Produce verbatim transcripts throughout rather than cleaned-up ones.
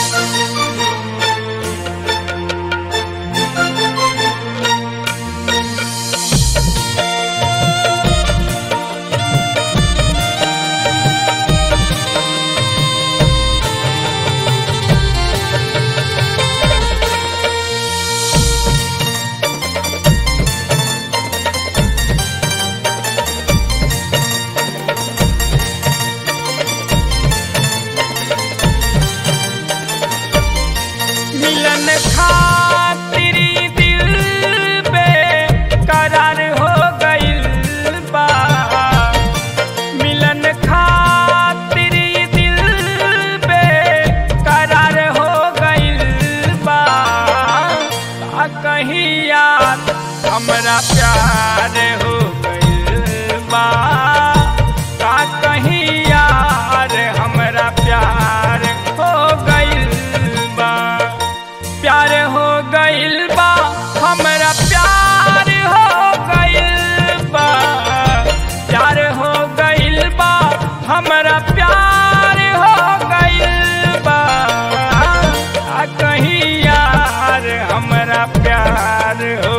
हमरा प्यार हो गइल बा का कहीं यार हमरा प्यार हो गइल बा प्यार हो गइल बा हमरा प्यार हो गइल बा प्यार हो गइल बा हमरा प्यार हो गइल बा का कहीं यार हमरा प्यार हो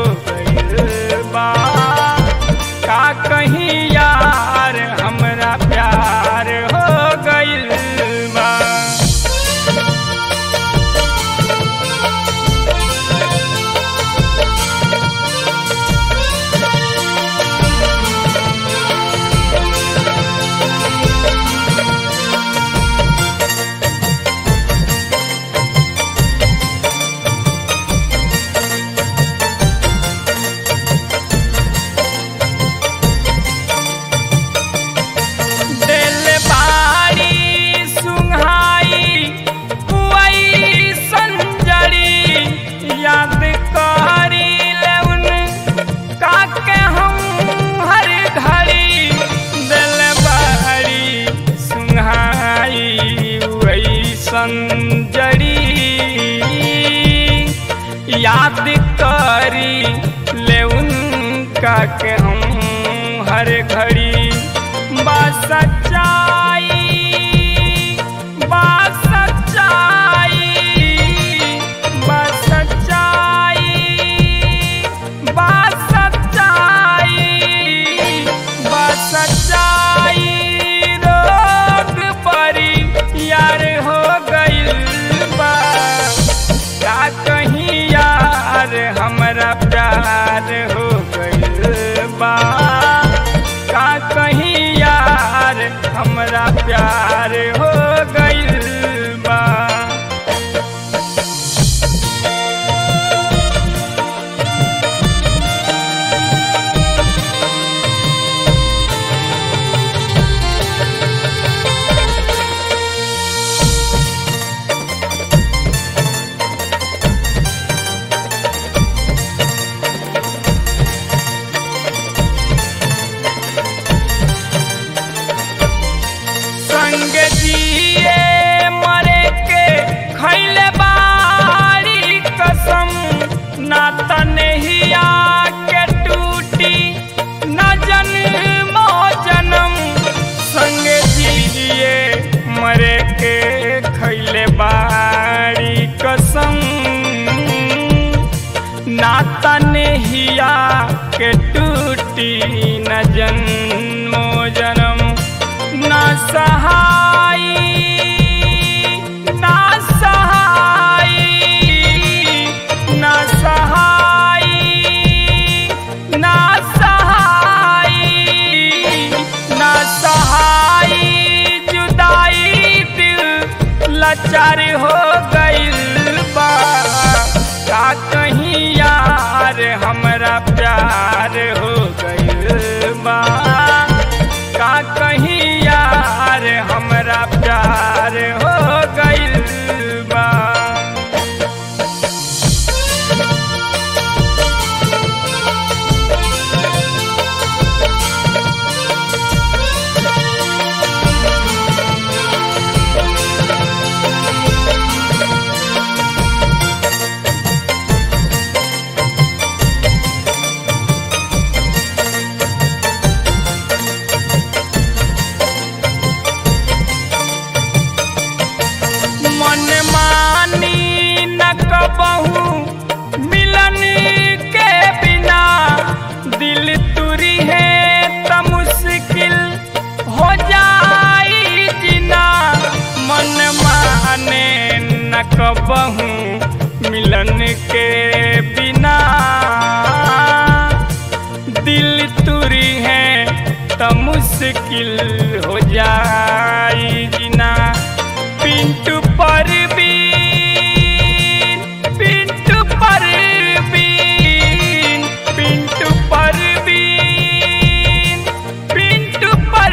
का कहीं यार हमरा प्यार हो गइल बा। संजड़ी याद करी ले उनका के हम हर घड़ी बा सच्चाई बा सच्चाई बा सच्चाई बा सच्चाई बा सच्चाई रोग परी यार हो कहीं यार हमरा प्यार हो गइल बा का कहीं यार हमरा प्यार हो गइल बा। मरे के खैले बारी कसम नाता नेहिया के टूटी न जन्मो जन्म न सहाई न सहाई न सहाई न सहाई न सहाई लाचार हो गइल बा का कहीं यार हमरा प्यार हो गइल बा का कहीं यार हमरा प्यार हो गइल बा। कहूँ मिलन के बिना दिल तुरी है त मुश्किल हो जाई जीना मन माने न कबहूँ मिलन के बिना दिल तुरी है त मुश्किल हो जाई जीना पिंटू परवीन पिंटू परवीन पिंटू परवीन पिंटू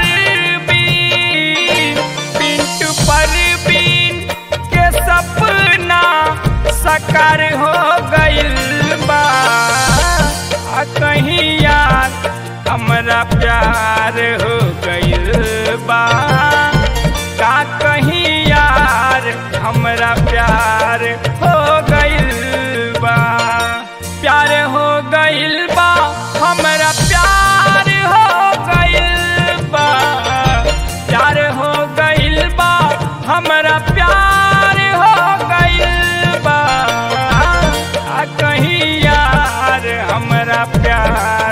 परवीन पिंटू परवीन के सपना साकार हो गइल बा आ कहीं याद हमरा प्यार हो गइल बा का कहीं यार हमरा प्यार हो गइल बा प्यार हो गइल बा हमरा प्यार हो गइल बा प्यार हो गइल बा हमरा प्यार हो गइल बा आ कहीं यार हमरा प्यार